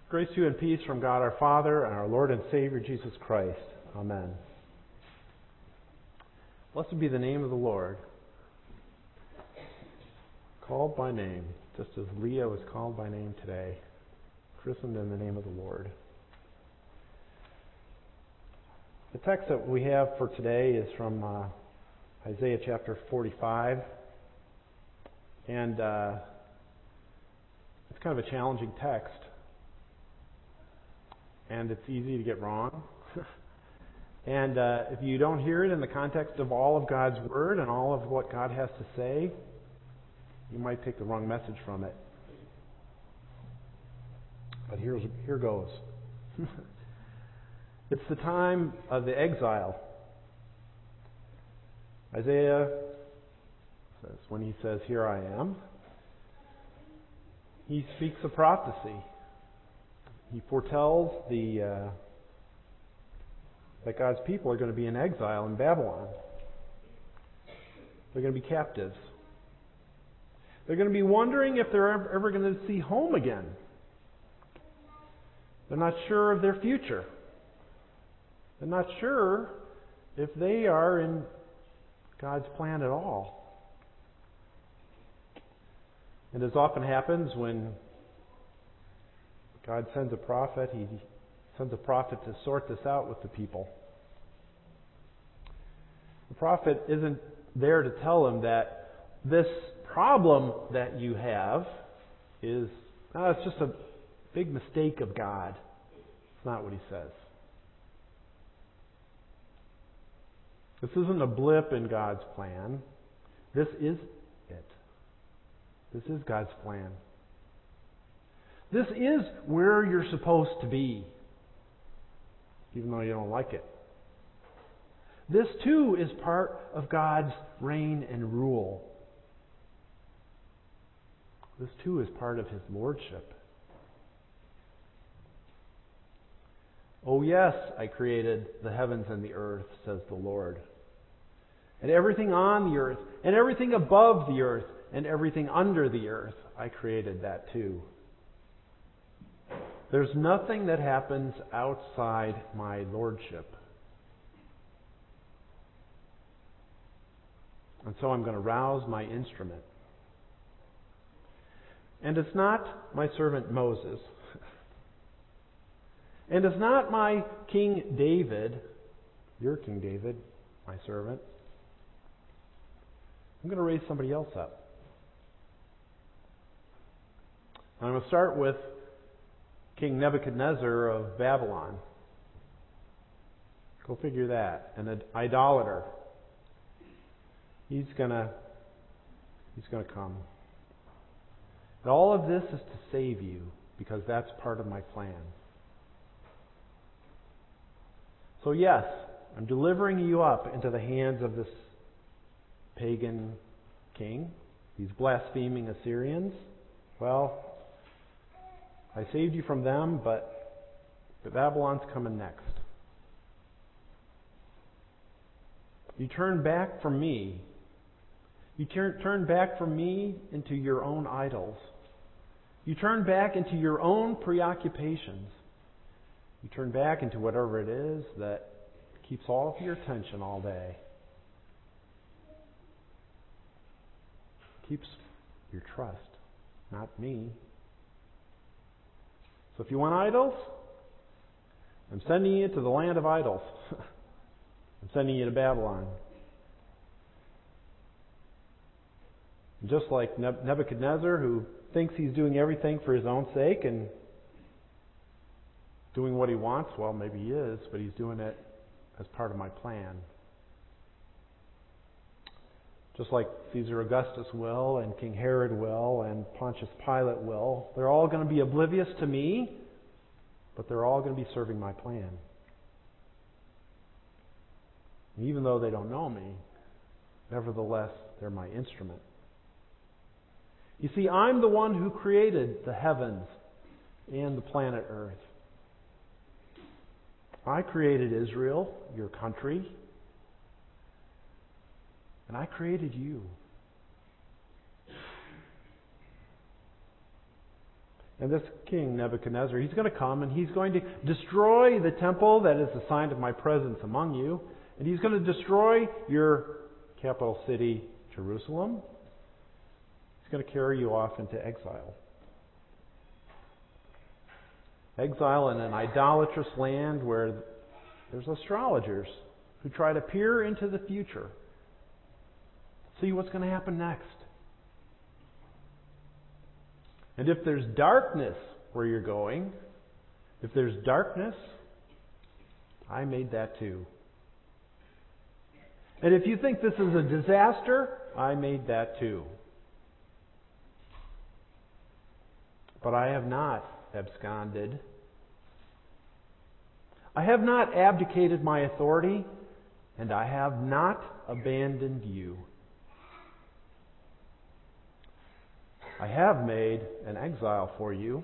Grace to you and peace from God our Father and our Lord and Savior Jesus Christ. Amen. Blessed be the name of the Lord. Called by name, just as Leah was called by name today, christened in the name of the Lord. The text that we have for today is from Isaiah chapter 45. And it's kind of a challenging text. And it's easy to get wrong. And if you don't hear it in the context of all of God's Word and all of what God has to say, you might take the wrong message from it. But here goes. It's the time of the exile. Isaiah says, when he says, "Here I am," he speaks a prophecy. He foretells that God's people are going to be in exile in Babylon. They're going to be captives. They're going to be wondering if they're ever going to see home again. They're not sure of their future. They're not sure if they are in God's plan at all. And as often happens when God sends a prophet, He sends a prophet to sort this out with the people. The prophet isn't there to tell them that this problem that you have is, it's just a big mistake of God. It's not what he says. This isn't a blip in God's plan. This is it. This is God's plan. This is where you're supposed to be, even though you don't like it. This too is part of God's reign and rule. This too is part of His lordship. "Oh yes, I created the heavens and the earth," says the Lord. "And everything on the earth, and everything above the earth, and everything under the earth, I created that too." There's nothing that happens outside my lordship. And so I'm going to rouse my instrument. And it's not my servant Moses. And it's not my King David, your King David, my servant. I'm going to raise somebody else up. I'm going to start with King Nebuchadnezzar of Babylon. Go figure that. An idolater. He's going to come. And all of this is to save you, because that's part of my plan. So yes, I'm delivering you up into the hands of this pagan king, these blaspheming Assyrians. Well, I saved you from them, but Babylon's coming next. You turn back from me. You turn back from me into your own idols. You turn back into your own preoccupations. You turn back into whatever it is that keeps all of your attention all day. Keeps your trust, not me. So if you want idols, I'm sending you to the land of idols. I'm sending you to Babylon. And just like Nebuchadnezzar, who thinks he's doing everything for his own sake and doing what he wants, well, maybe he is, but he's doing it as part of my plan. Just like Caesar Augustus will, and King Herod will, and Pontius Pilate will. They're all going to be oblivious to me, but they're all going to be serving my plan. And even though they don't know me, nevertheless, they're my instrument. You see, I'm the one who created the heavens and the planet Earth. I created Israel, your country, and I created you. And this king, Nebuchadnezzar, he's going to come and he's going to destroy the temple that is a sign of my presence among you. And he's going to destroy your capital city, Jerusalem. He's going to carry you off into exile. Exile in an idolatrous land where there's astrologers who try to peer into the future. See what's going to happen next. And if there's darkness where you're going, if there's darkness, I made that too. And if you think this is a disaster, I made that too. But I have not absconded. I have not abdicated my authority, and I have not abandoned you. I have made an exile for you,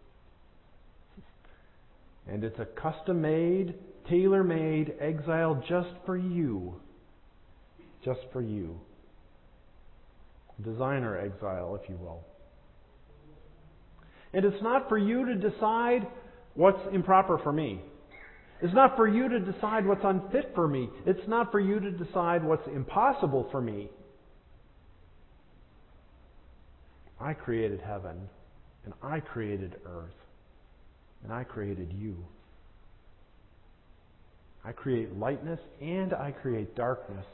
and it's a custom-made, tailor-made exile just for you. Just for you. Designer exile, if you will. And it's not for you to decide what's improper for me. It's not for you to decide what's unfit for me. It's not for you to decide what's impossible for me. I created heaven, and I created earth, and I created you. I create lightness, and I create darkness.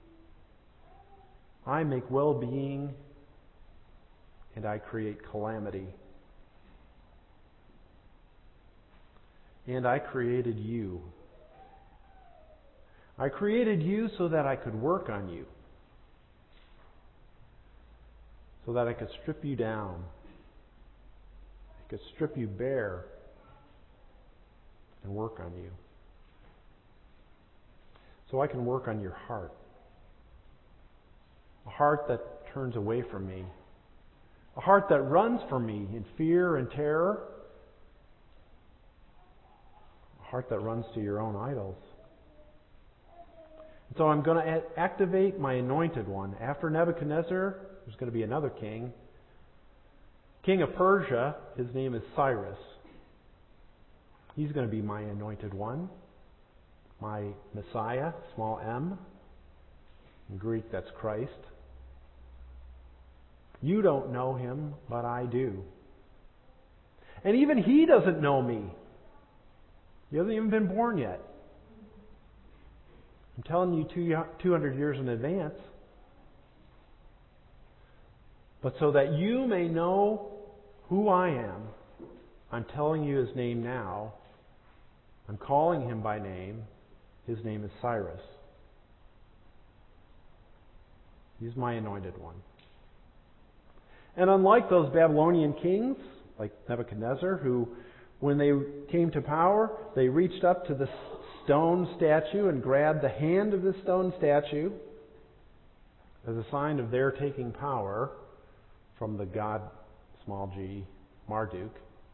I make well-being, and I create calamity. And I created you. I created you so that I could work on you. So that I could strip you down. I could strip you bare and work on you. So I can work on your heart. A heart that turns away from me. A heart that runs from me in fear and terror. A heart that runs to your own idols. And so I'm going to activate my anointed one. After Nebuchadnezzar, there's going to be another king. King of Persia, his name is Cyrus. He's going to be my anointed one. My Messiah, small m. In Greek, that's Christ. You don't know him, but I do. And even he doesn't know me. He hasn't even been born yet. I'm telling you 200 years in advance. But so that you may know who I am, I'm telling you his name now. I'm calling him by name. His name is Cyrus. He's my anointed one. And unlike those Babylonian kings, like Nebuchadnezzar, who, when they came to power, they reached up to the stone statue and grabbed the hand of the stone statue as a sign of their taking power from the god, small g, Marduk.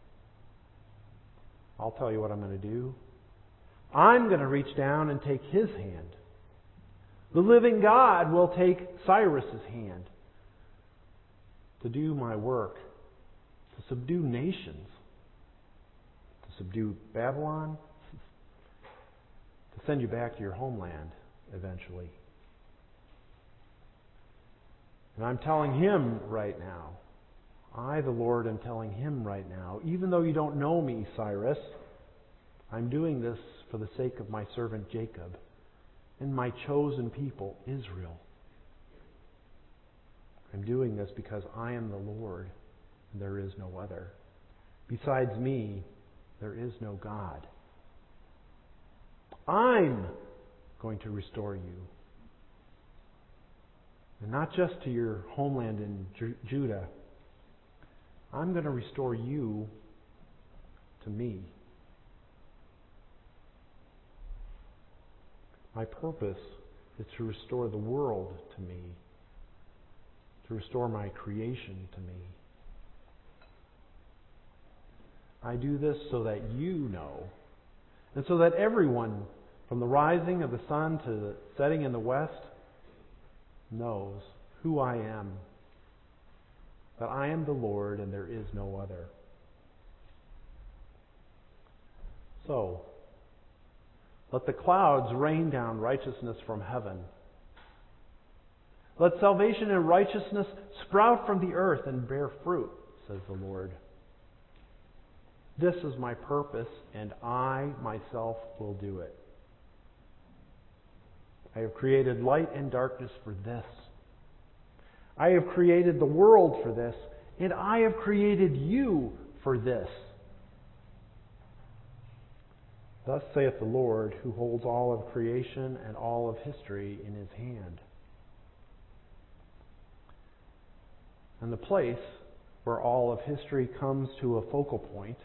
I'll tell you what I'm going to do. I'm going to reach down and take his hand. The living God will take Cyrus's hand to do my work, to subdue nations, to subdue Babylon, to send you back to your homeland eventually. And I'm telling him right now, I, the Lord, am telling him right now, even though you don't know me, Cyrus, I'm doing this for the sake of my servant Jacob and my chosen people, Israel. I'm doing this because I am the Lord, and there is no other. Besides me, there is no God. I'm going to restore you. And not just to your homeland in Judah. I'm going to restore you to me. My purpose is to restore the world to me. To restore my creation to me. I do this so that you know, and so that everyone, from the rising of the sun to the setting in the west, knows who I am. That I am the Lord and there is no other. So, let the clouds rain down righteousness from heaven. Let salvation and righteousness sprout from the earth and bear fruit, says the Lord. This is my purpose, and I myself will do it. I have created light and darkness for this. I have created the world for this, and I have created you for this. Thus saith the Lord, who holds all of creation and all of history in His hand. And the place where all of history comes to a focal point,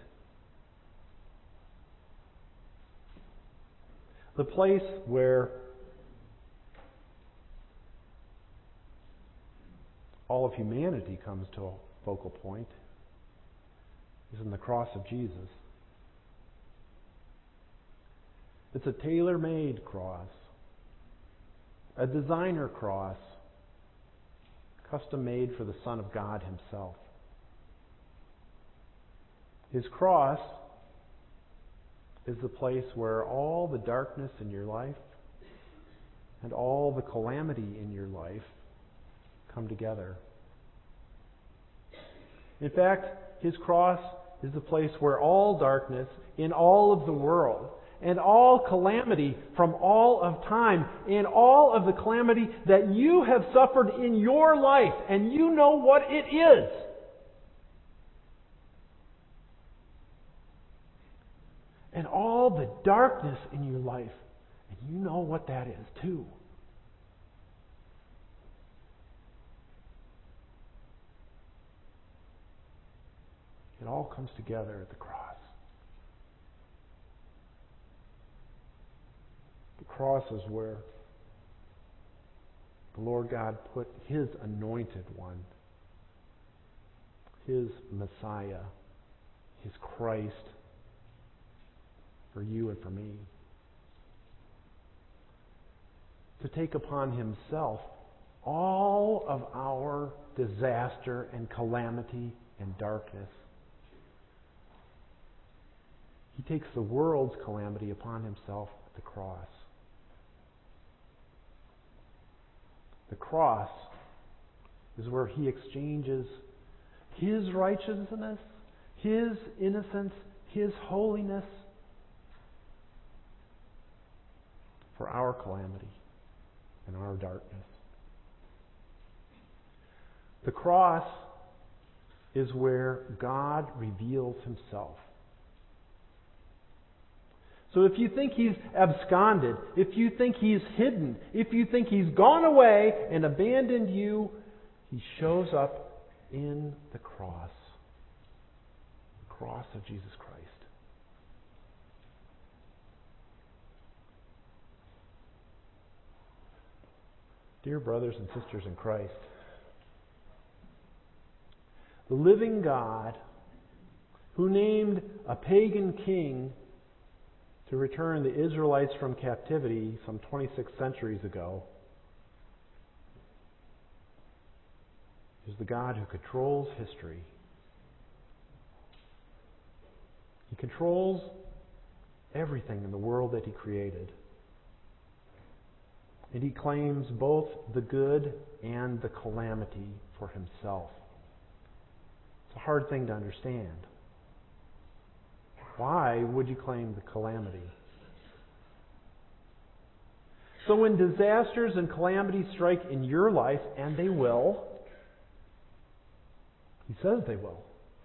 the place where all of humanity comes to a focal point, is in the cross of Jesus. It's a tailor-made cross, a designer cross, custom made for the Son of God Himself. His cross is the place where all the darkness in your life and all the calamity in your life come together. In fact, His cross is the place where all darkness in all of the world and all calamity from all of time and all of the calamity that you have suffered in your life, and you know what it is. And all the darkness in your life, and you know what that is too. It all comes together at the cross. The cross is where the Lord God put His anointed one, His Messiah, His Christ, for you and for me, to take upon Himself all of our disaster and calamity and darkness. He takes the world's calamity upon Himself at the cross. The cross is where He exchanges His righteousness, His innocence, His holiness for our calamity and our darkness. The cross is where God reveals Himself. So if you think He's absconded, if you think He's hidden, if you think He's gone away and abandoned you, He shows up in the cross of Jesus Christ. Dear brothers and sisters in Christ, the living God who named a pagan king to return the Israelites from captivity some 26 centuries ago is the God who controls history. He controls everything in the world that He created. And He claims both the good and the calamity for Himself. It's a hard thing to understand. Why would you claim the calamity? So when disasters and calamities strike in your life, and they will, He says they will,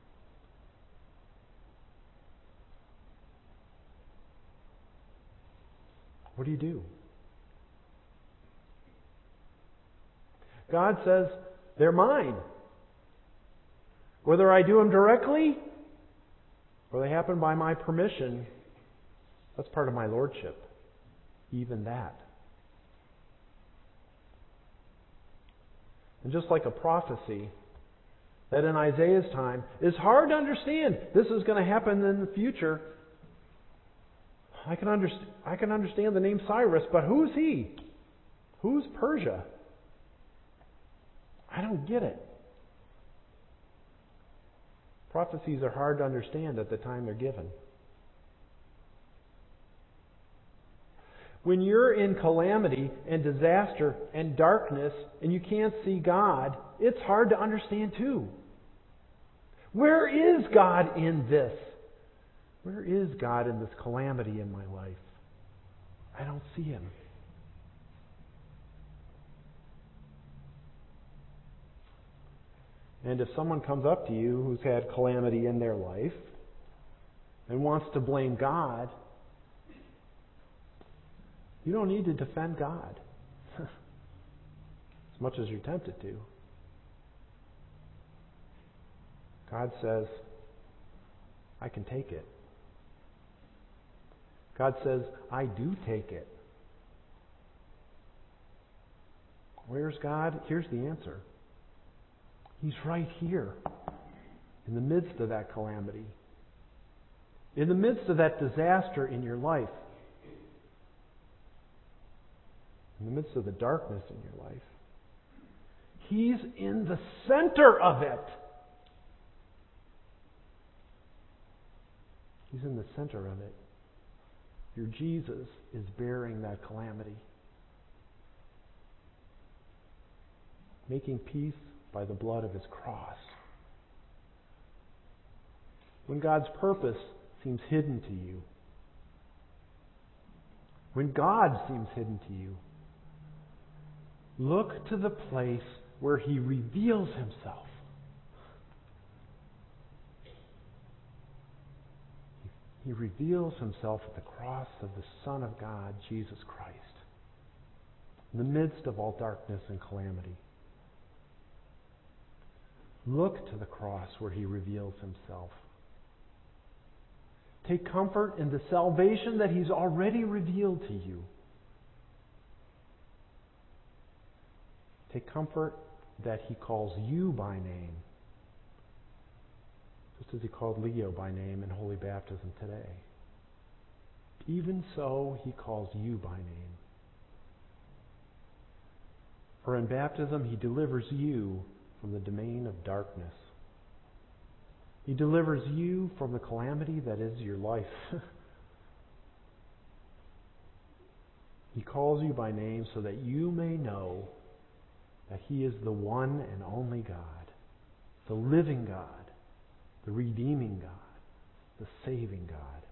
what do? God says, they're mine. Whether I do them directly or they happen by my permission, that's part of my lordship. Even that. And just like a prophecy that in Isaiah's time is hard to understand, this is going to happen in the future. I can understand the name Cyrus, but who's he? Who's Persia? I don't get it. Prophecies are hard to understand at the time they're given. When you're in calamity and disaster and darkness and you can't see God, it's hard to understand too. Where is God in this? Where is God in this calamity in my life? I don't see Him. And if someone comes up to you who's had calamity in their life and wants to blame God, you don't need to defend God as much as you're tempted to. God says, I can take it. God says, I do take it. Where's God? Here's the answer. He's right here in the midst of that calamity, in the midst of that disaster in your life, in the midst of the darkness in your life. He's in the center of it. He's in the center of it. Your Jesus is bearing that calamity, making peace by the blood of His cross. When God's purpose seems hidden to you, when God seems hidden to you, look to the place where He reveals Himself. He reveals Himself at the cross of the Son of God, Jesus Christ, in the midst of all darkness and calamity. Look to the cross where He reveals Himself. Take comfort in the salvation that He's already revealed to you. Take comfort that He calls you by name, just as He called Leo by name in Holy Baptism today. Even so, He calls you by name. For in baptism, He delivers you from the domain of darkness. He delivers you from the calamity that is your life. He calls you by name so that you may know that He is the one and only God, the living God, the redeeming God, the saving God,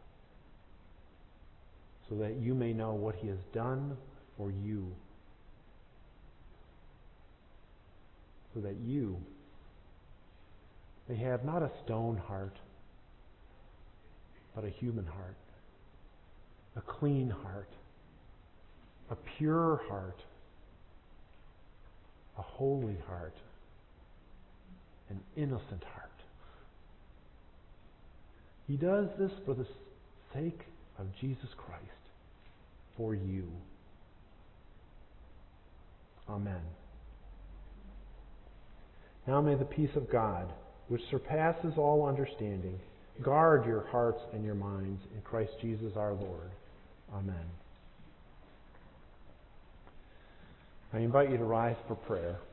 so that you may know what He has done for you, so that you may have not a stone heart, but a human heart, a clean heart, a pure heart, a holy heart, an innocent heart. He does this for the sake of Jesus Christ, for you. Amen. Now may the peace of God, which surpasses all understanding, guard your hearts and your minds in Christ Jesus our Lord. Amen. I invite you to rise for prayer.